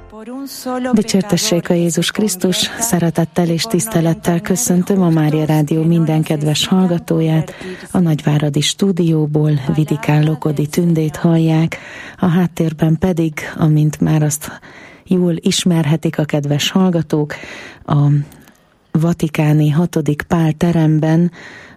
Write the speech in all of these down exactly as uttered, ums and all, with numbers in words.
Dicsértessék a Jézus Krisztus, szeretettel és tisztelettel köszöntöm a Mária Rádió minden kedves hallgatóját. A nagyváradi stúdióból Vidikán Lokodi Tündét hallják, a háttérben pedig, amint már azt jól ismerhetik a kedves hallgatók, a vatikáni hatodik Pál teremben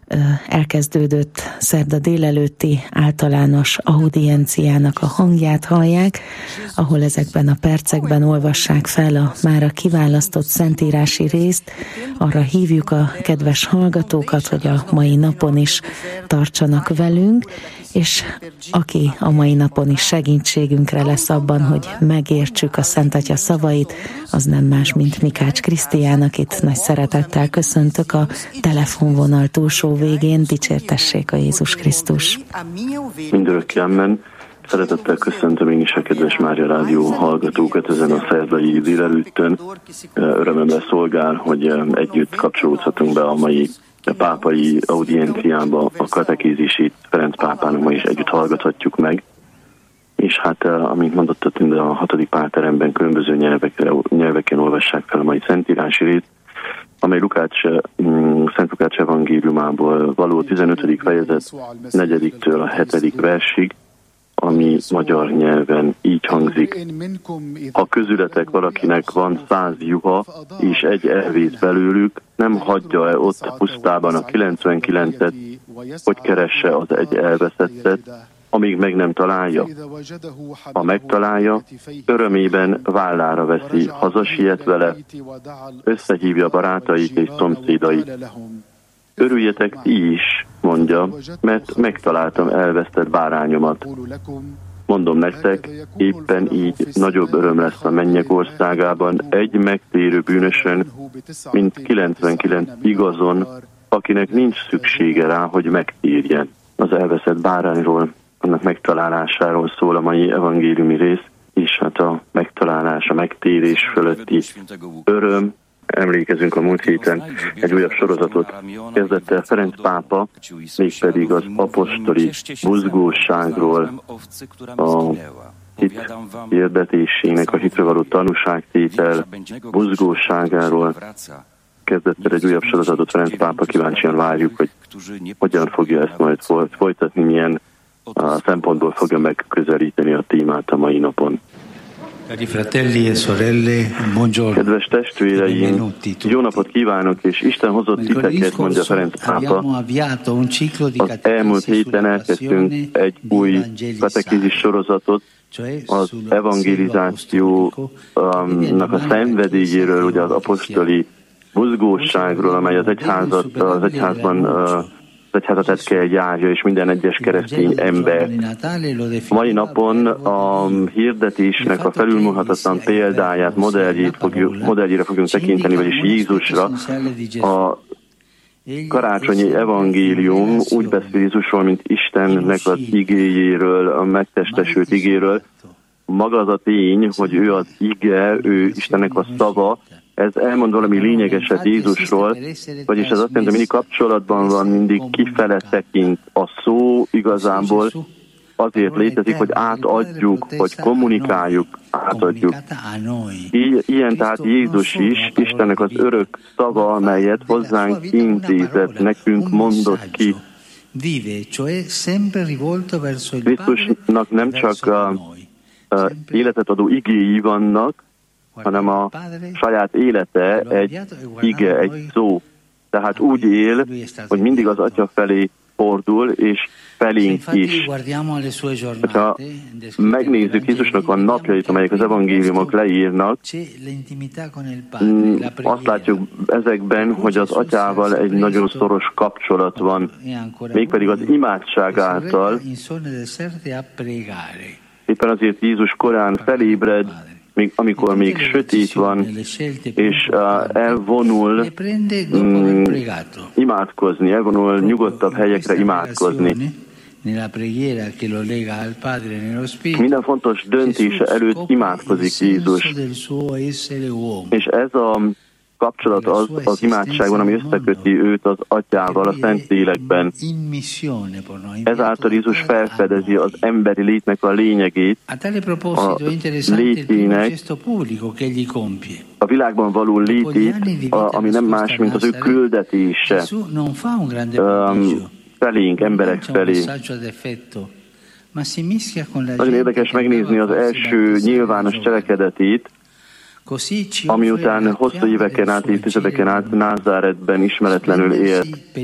elkezdődött szerda délelőtti általános audienciának a hangját hallják, ahol ezekben a percekben olvassák fel a mára kiválasztott szentírási részt. Arra hívjuk a kedves hallgatókat, hogy a mai napon is tartsanak velünk, és aki a mai napon is segítségünkre lesz abban, hogy megértsük a Szent Atya szavait, az nem más, mint Mikács Krisztián, akit nagy szeretettel köszöntök a telefonvonal túlsó végén. Dicsértessék a Jézus Krisztus! Mindörökké amen. Szeretettel köszöntöm én is a kedves Mária Rádió hallgatókat ezen a szerdai délelőttön. Örömömre szolgál, hogy együtt kapcsolódhatunk be a mai a pápai audienciába, a katekézisét Ferenc pápának ma is együtt hallgathatjuk meg. És hát, amint mondottad, mind a hatodik Pál teremben különböző nyelvekre, nyelveken olvassák fel a mai szentírási részt, amely Lukács, Szent Lukács evangéliumából való tizenötödik fejezet negyediktől a hetedik versig, ami magyar nyelven így hangzik. Ha közületek valakinek van száz juha, és egy elvész belőlük, nem hagyja-e ott a pusztában a kilencvenkilencet, hogy keresse az egy elveszettet, amíg meg nem találja. Ha megtalálja, örömében vállára veszi, hazasiet vele, összehívja barátait és szomszédait. Örüljetek ti is, mondja, mert megtaláltam elvesztett bárányomat. Mondom nektek, éppen így nagyobb öröm lesz a mennyek országában egy megtérő bűnösön, mint kilencvenkilenc igazon, akinek nincs szüksége rá, hogy megtérjen. Az elveszett bárányról, annak megtalálásáról szól a mai evangéliumi rész, és hát a megtalálás, a megtérés fölötti öröm. Emlékezünk a múlt héten egy újabb sorozatot kezdett el Ferenc pápa, mégpedig az apostoli buzgóságról, a hit hirdetésének, a hitre való tanúságtétel buzgóságáról kezdett el egy újabb sorozatot Ferenc pápa. Kíváncsian várjuk, hogy hogyan fogja ezt majd folytatni, milyen a szempontból fogja megközelíteni a témát a mai napon. Kedves testvéreim, jó napot kívánok, és Isten hozott titeket, mondja Ferenc pápa. Az elmúlt héten elkezdtünk egy új katekézis sorozatot, az evangelizációnak a szenvedélyéről, ugye az apostoli buzgóságról, amely az egyházat, az egyházban az egyházat kell járja, és minden egyes keresztény ember. Mai napon a hirdetésnek a felülmúlhatatlan példáját, modelljét fogjuk, modelljére fogunk tekinteni, vagyis Jézusra. A karácsonyi evangélium úgy beszél Jézusról, mint Istennek az igéjéről, a megtestesült igéről. Maga az a tény, hogy ő az ige, ő Istennek a szava, ez elmond valami lényegeset Jézusról, vagyis ez azt jelenti, hogy mindig kapcsolatban van, mindig kifele tekint. A szó igazából azért létezik, hogy átadjuk, hogy kommunikáljuk, átadjuk. I- ilyen tehát Jézus is, Istennek az örök szava, amelyet hozzánk intézett, nekünk mondott ki. Krisztusnak nem csak a, a életet adó igéi vannak, hanem a saját élete egy ige, egy szó. Tehát úgy él, hogy mindig az Atya felé fordul, és felénk is. Ha megnézzük Jézusnak a napjait, amelyek az evangéliumok leírnak, azt látjuk ezekben, hogy az Atyával egy nagyon szoros kapcsolat van, mégpedig az imádság által. Éppen azért Jézus korán felébred, még, amikor még sötét van, és uh, elvonul mm, imádkozni, elvonul nyugodtabb helyekre imádkozni. Minden fontos döntése előtt imádkozik Jézus. És ez a kapcsolat az az imádságban, ami összeköti őt az Atyával, a Szentlélekben. Ezáltal Jézus felfedezi az emberi létnek a lényegét, a létének, a világban való létét, a, ami nem más, mint az ő küldetése um, felénk, emberek felé. Nagyon érdekes megnézni az első nyilvános cselekedetét, ami után hosszú éveken át, évtizedeken át Názáretben ismeretlenül élt.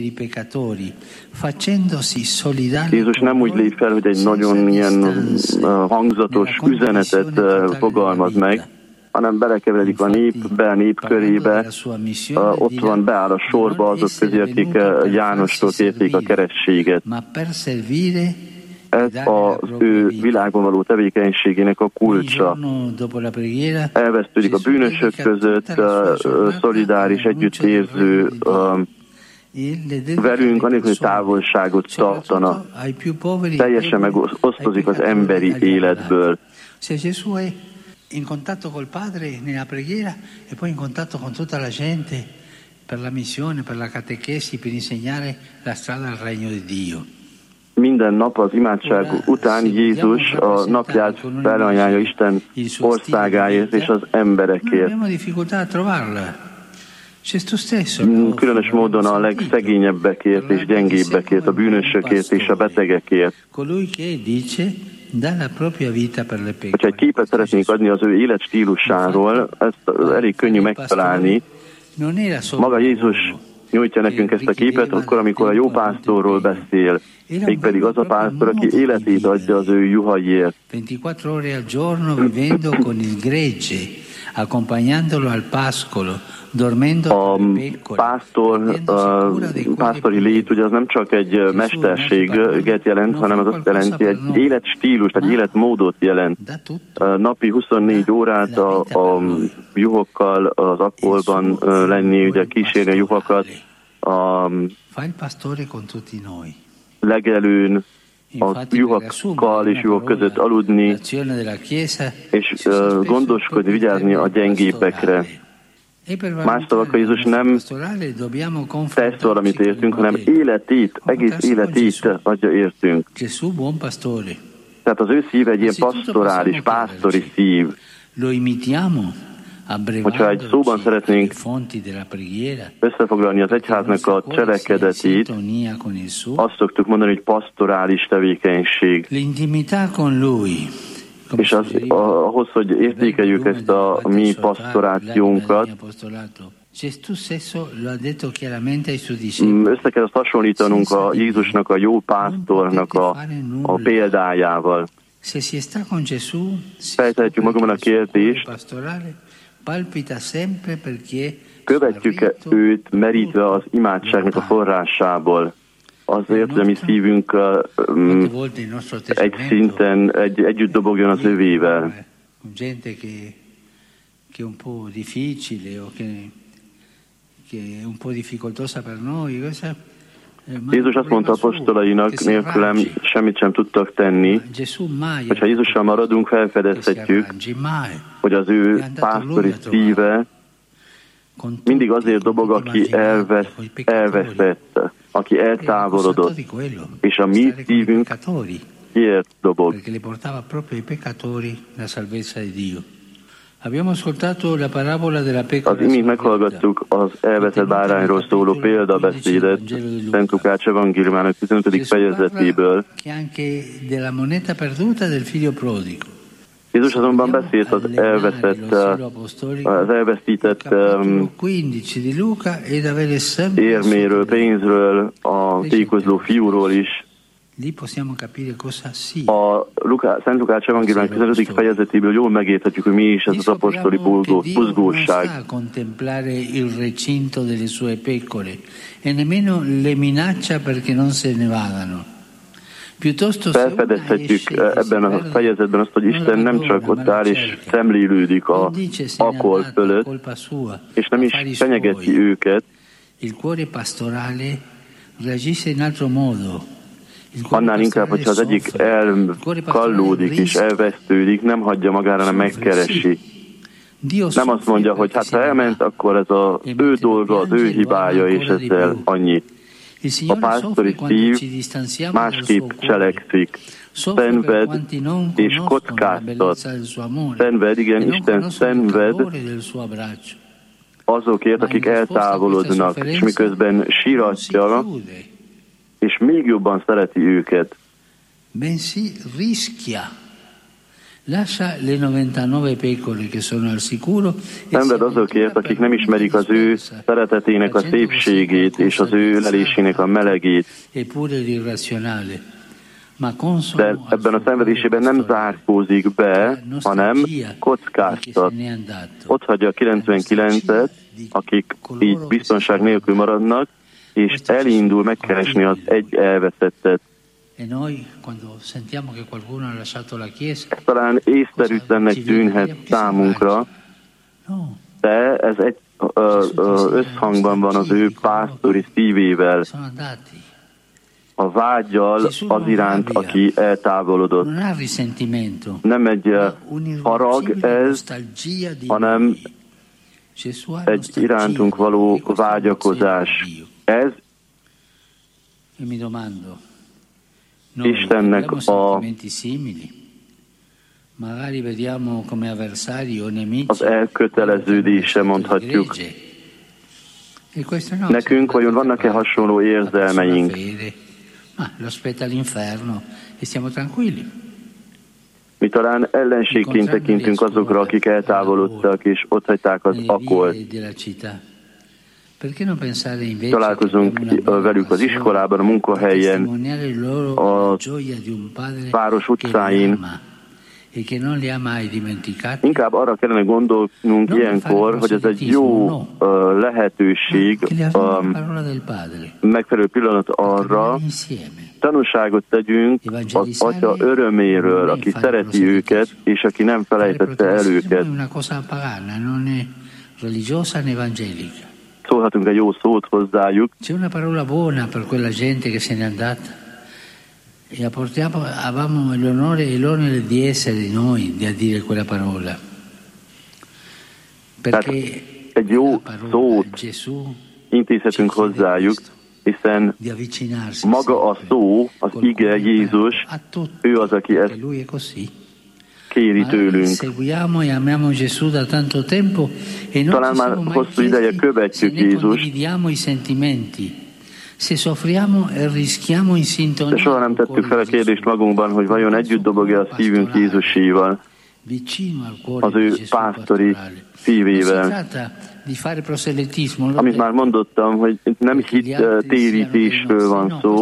Jézus nem úgy lép fel, hogy egy nagyon ilyen hangzatos üzenetet fogalmaz meg, hanem belekeveredik a népbe, a nép körébe, ott van, beáll a sorba azok közé, akik Jánostól kérték a kerességet. Ez az ő világon való tevékenységének a kulcsa. Elvesztődik a bűnösök között, szolidáris, együttérző, velünk, anélkül, hogy távolságot tartana. Teljesen megosztozik az emberi életből. In contatto col Padre nella preghiera e poi in contatto con tutta la gente per la missione, per la catechesi, per insegnare la strada al regno di Dio. Minden nap az imádság után Jézus a napját felajánlja Isten országáért és az emberekért. Különös módon a legszegényebbekért és gyengébbekért, a bűnösökért és a betegekért. Hogyha egy képet szeretnénk adni az ő életstílusáról, ezt elég könnyű megtalálni. Maga Jézus nyújtja nekünk ezt a képet, akkor, amikor a jó pásztorról beszél, mégpedig az a pásztor, aki életét adja az ő juhaiért. A pásztor, a pásztori lét, ugye az nem csak egy mesterséget jelent, hanem az azt jelenti, egy életstílust, egy életmódot jelent. Napi huszonnégy órát a, a juhokkal, az akkolban lenni, ugye kísérni a juhokat, a legelőn, a juhokkal és juhok között aludni, és gondoskodni, vigyázni a gyengébbekre. Más szavakkal Jézus nem tesz valamit értünk, hanem életét, egész életét adja értünk. Tehát az ő szív egy ilyen pastorális, pásztori szív. Hogyha egy szóban szeretnénk összefoglalni az egyháznak a cselekedetét, azt szoktuk mondani, hogy pastorális tevékenység. És az, ahhoz, hogy értékeljük ezt a, a mi pastorációnkat, össze kell azt hasonlítanunk a Jézusnak, a jó pásztornak a, a példájával. Feltehetjük magunkban a kérdést, követjük őt merítve az imádságnak a forrásából, azért, hogy a mi szívünk um, egy szinten egy, együtt dobogjon az övével. Jézus azt mondta apostolainak, nélkülem semmit sem tudtak tenni. Hogyha Jézussal maradunk, felfedezhetjük, hogy az ő pásztori szíve mindig azért dobog, aki elvesz, elveszett, aki eltávolodott, és a mi szívünk kiért dobog. Az imént meghallgattuk az elveszett bárányról szóló példabeszédet Szent Lukács evangéliumának tizenötödik fejezetéből. Jézus azonban beszélt az elveszett, az elvesztített um, érméről, pénzről, a tékozló fiúról is. A Luká, Szent Lukács evangéliumának tizenötödik fejezetéből jól megérthetjük, hogy mi is ez az apostoli buzgóság. Felfedezhetjük ebben a fejezetben azt, hogy Isten nem csak ott áll és szemlélődik a akol fölött, és nem is fenyegeti őket, annál inkább, hogyha az egyik elkallódik és elvesztődik, nem hagyja magára, hanem megkeresi. Nem azt mondja, hogy hát ha elment, akkor ez az ő dolga, az ő hibája, és ezzel annyi. A pásztori szív másképp cselekszik, szenved és kockáztat. Szenved, igen, Isten szenved azokért, akik eltávolodnak, és miközben síratja, és még jobban szereti őket. Bensì rischia. Lascia le novantanove pecore che sono al sicuro. Szenved azokért, akik nem ismerik az ő szeretetének a szépségét, és az ő lelésének a melegét. De ebben a szenvedésében nem zárkózik be, hanem kockáztat. Ott hagyja a kilencvenkilencet, akik így biztonság nélkül maradnak, és elindul megkeresni az egy elveszettet. Ez talán észszerűtlennek tűnhet számunkra, de ez egy ö, ö, összhangban van az ő pásztori szívével, a vággyal az iránt, aki eltávolodott. Nem egy harag ez, hanem egy irántunk való vágyakozás. Ez Istennek a, az elköteleződése, mondhatjuk. Nekünk vajon vannak-e hasonló érzelmeink? Mi talán ellenségként tekintünk azokra, akik eltávolodtak, és ott hagyták az akolt. Találkozunk velük az iskolában, a munkahelyen, a város utcáin. Inkább arra kellene gondolnunk ilyenkor, hogy ez egy jó uh, lehetőség, um, megfelelő pillanat arra, tanúságot tegyünk az Atya öröméről, aki szereti őket, és aki nem felejtette el őket. Szólhatunk egy jó szót hozzájuk. C'è una parola buona per quella gente che se n'è andata e portiamo, avevamo l'onore e l'onore di essere noi di dire quella parola. Perché egy jó szót intézhetünk hozzájuk, hiszen maga a szó, az ige, Jézus, ő az, aki ezt kéri tőlünk. Talán már hosszú ideje követjük Jézust, de soha nem tettük fel a kérdést magunkban, hogy vajon együtt dobog-e a szívünk Jézuséval, az ő pásztori szívével. Amit már mondottam, hogy nem hit térítésről van szó,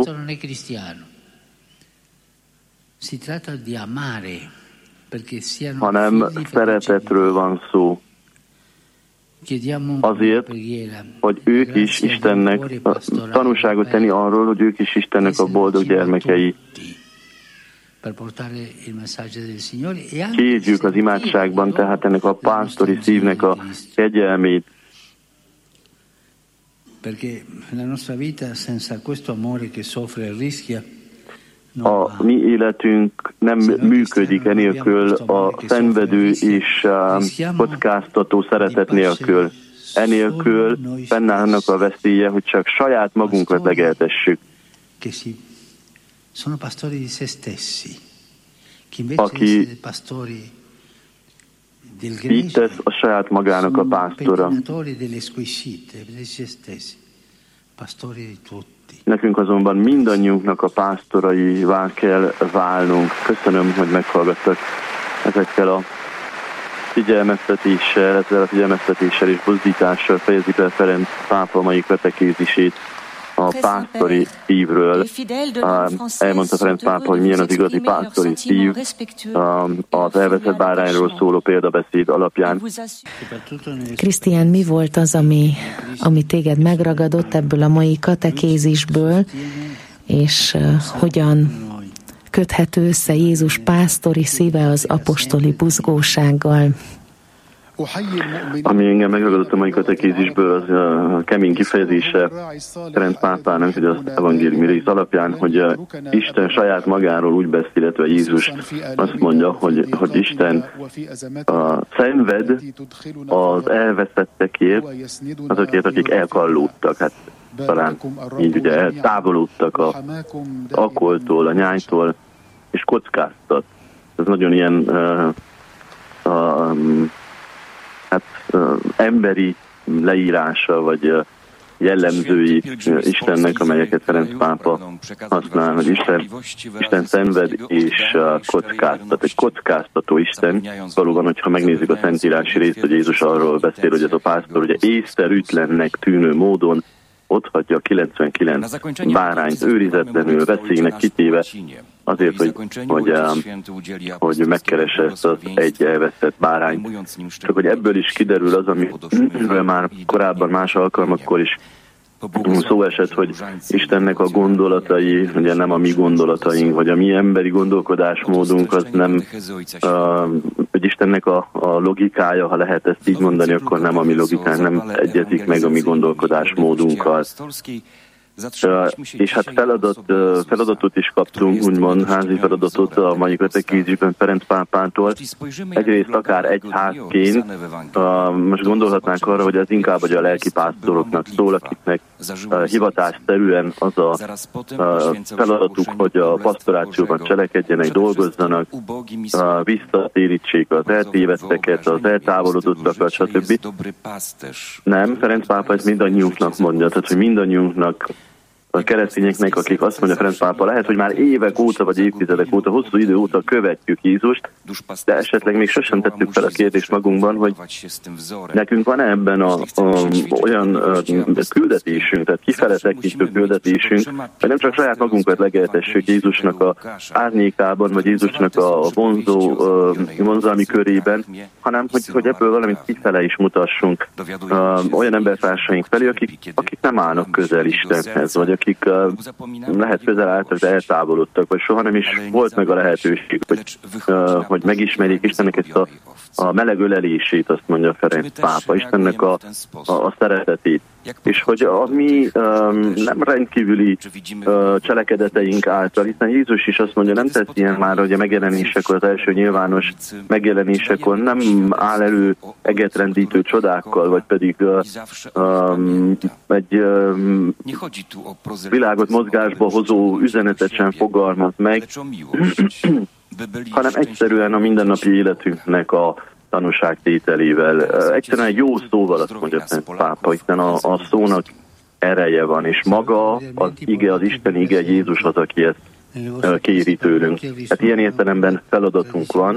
hanem szeretetről van szó. Azért, hogy ők is Istennek tanúságot tenni arról, hogy ők is Istennek a boldog gyermekei. Kérjük az imádságban tehát ennek a pásztori szívnek a kegyelmét. A mi életünk nem működik enélkül, a szenvedő és kockáztató szeretet nélkül. Enélkül fennállnak a veszélye, hogy csak saját magunkat legeltessük. Aki így tesz, a saját magának a pásztora. Nekünk azonban mindannyiunknak a pásztoraivá kell válnunk. Köszönöm, hogy meghallgattak ezekkel a figyelmeztetéssel, ezzel a figyelmeztetéssel és buzdítással fejezi be Ferenc pápa mai katekézisét a pásztori szívről. Elmondta Ferenc pápa, hogy milyen az igazi pásztori szív az elveszett bárányról szóló példabeszéd alapján. Krisztián, mi volt az, ami, ami téged megragadott ebből a mai katekézisből, és uh, hogyan köthető össze Jézus pásztori szíve az apostoli buzgósággal? Ami engem megragadott a mai katekézisből, az a kemény kifejezése Ferenc pápának, hogy az evangéliumi rész alapján, hogy Isten saját magáról úgy beszél, illetve Jézus azt mondja, hogy, hogy Isten a szenved az elveszettekért, azokért, akik elkallódtak. Hát talán így ugye eltávolodtak a alkoholtól, a nyájtól, és kockáztat. Ez nagyon ilyen uh, uh, hát, uh, emberi leírása, vagy uh, jellemzői uh, Istennek, amelyeket Ferenc pápa használ, hogy Isten, Isten szenved és uh, kockáztat. Egy kockáztató Isten. Valóban, hogyha megnézzük a szentírási részt, hogy Jézus arról beszél, hogy ez a pásztor ugye észszerűtlennek tűnő módon ott hagyja a kilencvenkilenc bárányt őrizetlenül, veszélynek kitéve, azért, hogy, hogy, hogy megkeresse ezt az egy elveszett bárányt. Csak hogy ebből is kiderül az, amiről már korábban más alkalmakkor is szó esett, hogy Istennek a gondolatai, ugye nem a mi gondolataink, vagy a mi emberi gondolkodásmódunk, az nem, uh, hogy Istennek a, a logikája, ha lehet ezt így mondani, akkor nem a mi logikánk, nem egyezik meg a mi gondolkodásmódunkkal. Uh, és hát feladat, uh, feladatot is kaptunk, úgymond házi feladatot a mai katekézisben Ferenc pápától. Egyrészt akár egyházként, uh, most gondolhatnánk arra, hogy ez inkább a lelki pásztoroknak szól, akiknek uh, hivatásszerűen az a uh, feladatuk, hogy a pastorációban cselekedjenek, dolgozzanak, uh, visszatérítsék az eltévedteket, az eltávolodottakat, stb. Nem, Ferenc pápa ezt mindannyiunknak mondja, tehát hogy mindannyiunknak, a keresztényeknek, akik azt mondja Ferenc pápa, lehet, hogy már évek óta, vagy évtizedek óta, hosszú idő óta követjük Jézust, de esetleg még sosem tettük fel a kérdést magunkban, hogy nekünk van ebben a, a, olyan a, küldetésünk, tehát kifele tekintő küldetésünk, hogy nem csak saját magunkat legeltessük Jézusnak a árnyékában, vagy Jézusnak a vonzó, vonzalmi körében, hanem hogy, hogy ebből valamit kifele is mutassunk olyan embertársaink felé, akik, akik nem állnak közel Istenhez, vagy akik uh, lehet közel álltak, de eltávolodtak, vagy soha nem is volt meg a lehetőség, hogy, uh, hogy megismerjék Istennek ezt a, a meleg ölelését, azt mondja Ferenc pápa, Istennek a, a, a szeretetét. És hogy a mi um, nem rendkívüli uh, cselekedeteink által, hiszen Jézus is azt mondja, nem tesz ilyen már, hogy a megjelenésekor, az első nyilvános megjelenésekor nem áll elő egetrendítő csodákkal, vagy pedig uh, um, egy um, világot mozgásba hozó üzenetet sem fogalmaz meg, hanem egyszerűen a mindennapi életünknek a tanúságtételével. Egyszerűen egy jó szóval, azt mondja Szent Pápa, hiszen a, a szónak ereje van, és maga az ige, az Isten ige, Jézus az, aki ezt kéri tőlünk. Hát ilyen értelemben feladatunk van.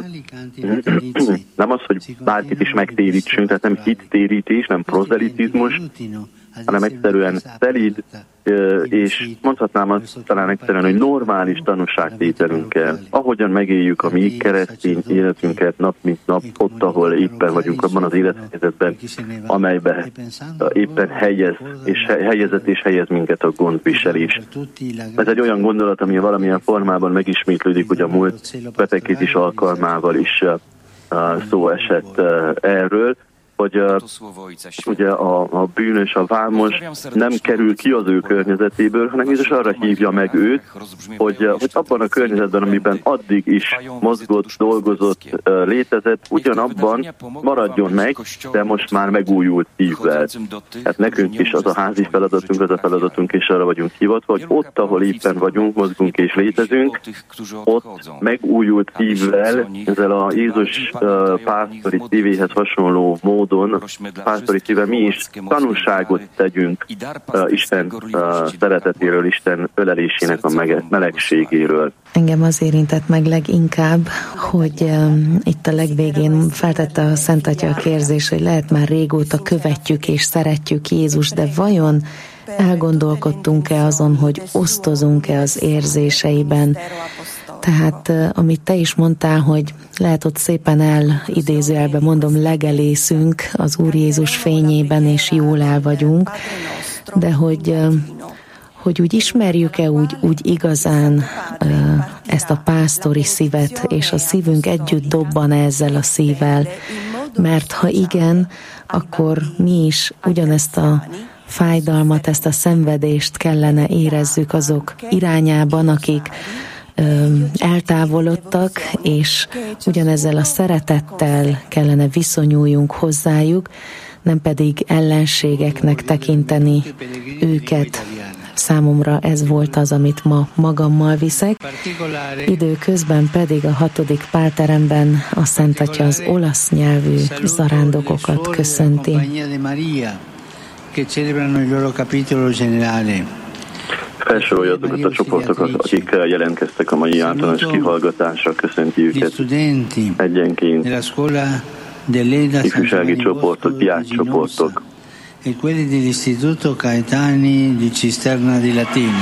Nem az, hogy bárkit is megtérítsünk, tehát nem hittérítés, nem prozelitizmus, hanem egyszerűen szelíd, és mondhatnám azt talán egyszerűen, hogy normális tanúságtételünkkel, ahogyan megéljük a mi keresztény életünket nap mint nap, ott, ahol éppen vagyunk, abban az élethelyzetben, amelybe éppen helyez, és helyezett és helyez minket a gondviselés. Ez egy olyan gondolat, ami valamilyen formában megismétlődik, hogy a múlt katekézis alkalmával is szó esett erről, hogy uh, ugye a, a bűnös, a vámos nem kerül ki az ő környezetéből, hanem Jézus arra hívja meg őt, hogy, uh, hogy abban a környezetben, amiben addig is mozgott, dolgozott, uh, létezett, ugyanabban maradjon meg, de most már megújult szívvel. Hát nekünk is az a házi feladatunk, az a feladatunk, és arra vagyunk hivatva, hogy ott, ahol éppen vagyunk, mozgunk és létezünk, ott megújult szívvel, ezzel a Jézus uh, pásztori szívéhez hasonló módon, pásztori szívvel mi is tanúságot tegyünk uh, Isten uh, szeretetéről, Isten ölelésének a melegségéről. Engem az érintett meg leginkább, hogy um, itt a legvégén feltette a Szent Atya a kérdés, hogy lehet már régóta követjük és szeretjük Jézus, de vajon elgondolkodtunk-e azon, hogy osztozunk-e az érzéseiben? Tehát, amit te is mondtál, hogy lehet ott szépen elidézőjelben mondom, legelészünk az Úr Jézus fényében, és jól el vagyunk, de hogy, hogy úgy ismerjük-e úgy, úgy igazán ezt a pásztori szívet, és a szívünk együtt dobban ezzel a szívvel, Mert ha igen, akkor mi is ugyanezt a fájdalmat, ezt a szenvedést kellene érezzük azok irányában, akik ö, eltávolodtak, és ugyanezzel a szeretettel kellene viszonyuljunk hozzájuk, nem pedig ellenségeknek tekinteni őket. Számomra ez volt az, amit ma magammal viszek. Időközben pedig a hatodik pálteremben a Szent Atya az olasz nyelvű zarándokokat köszönti. Felsorolja azokat a csoportokat, akik jelentkeztek a mai általános kihallgatásra, köszönti őket egyenként. Ifjúsági csoportok, diákcsoportok. E quelli dell'Istituto Caetani di Cisterna di Latina.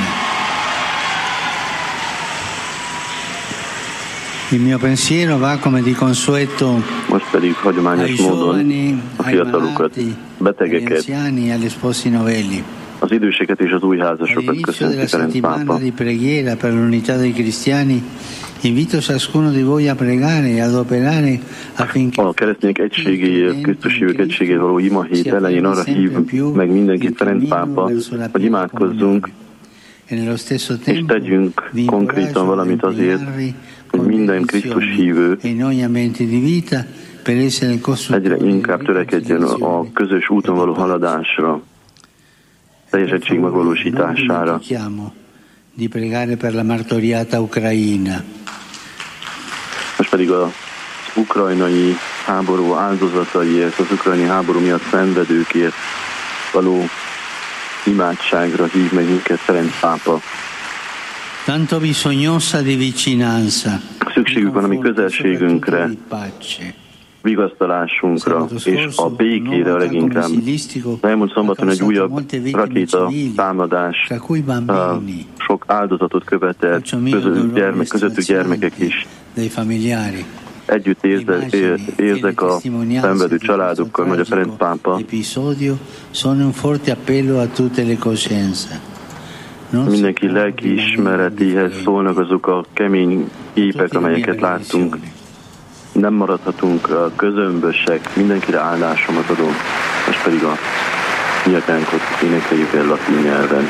Il mio pensiero va come di consueto most pedig hagyományos módon a fiatalokat, betegeket, az időseket és az új házasokat köszönti Ferenc pápa. A keresztények egységéért, Krisztus hívők egységéért való imahét elején arra hív meg mindenkit Ferenc pápa, hogy imádkozzunk, és tegyünk konkrétan valamit azért, hogy minden Krisztus hívő egyre inkább törekedjen a közös úton való haladásra, teljes egység megvalósítására. Most pedig az ukrajnai háború áldozataiért, az ukrajnai háború miatt szenvedőkért való imádságra hív meg minket Ferenc pápa. Tanto bisognosa di vicinanza. Szükségük van a mi közelségünkre, vigasztalásunkra és a békére a leginkább. Elmúlt szombaton egy újabb rakéta támadás sok áldozatot követett, közöttük, gyermek, közöttük gyermekek is. Együtt érzek, érzek a szenvedő családokkal, mondja Ferenc pápa. Mindenki lelkiismeretéhez szólnak azok a kemény képek, amelyeket láttunk. Nem maradhatunk közömbösek, mindenkire áldásomat adom. Most pedig a nyilatánkot énekeljük el latin nyelven.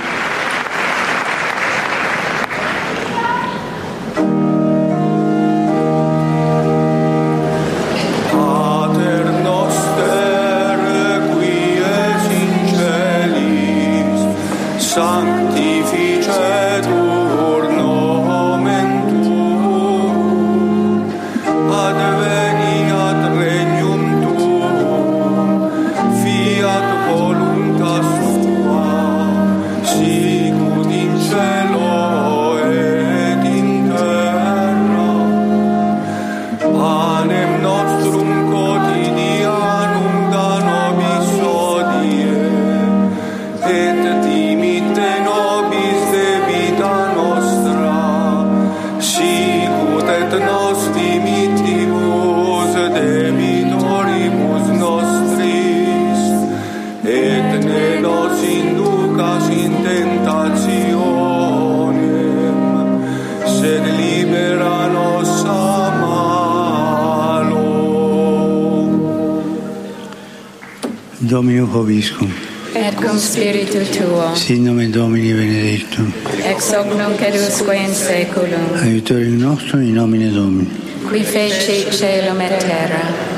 Domino Vobiscum. Et cum spiritu tuo. Sit nomen Domini benedictum. Ex hoc nunc et usque in saeculum. Aiutorium nostrum in nomine Domini. Qui feci caelum et terra.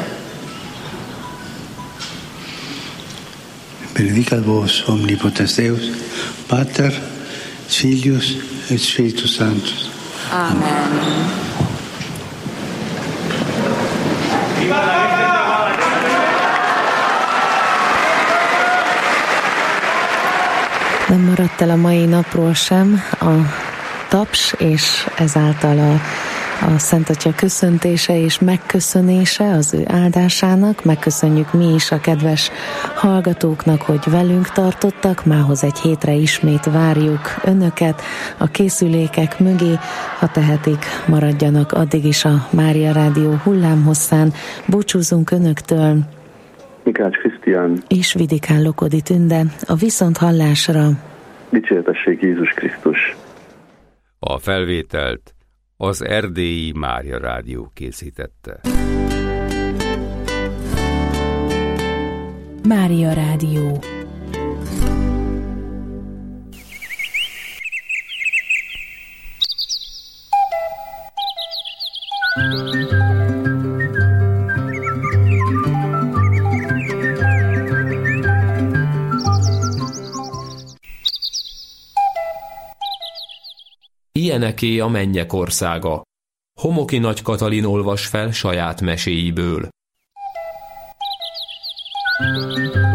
Benedicat vos omnipotens Deus, Pater, Filius et Spiritus Sanctus. Amen. Nem maradt el a mai napról sem a taps, és ezáltal a, a Szent Atya köszöntése és megköszönése az ő áldásának. Megköszönjük mi is a kedves hallgatóknak, hogy velünk tartottak. Mához egy hétre ismét várjuk önöket a készülékek mögé. Ha tehetik, maradjanak addig is a Mária Rádió hullámhosszán. Búcsúzunk önöktől. Mikács Krisztián És Vidikán Lokodi Tünde. A viszonthallásra. Dicsértessék Jézus Krisztus. A felvételt az Erdélyi Mária Rádió készítette. Mária Rádió. Ilyeneké a mennyek országa. Homoki Nagy Katalin olvas fel saját meséiből.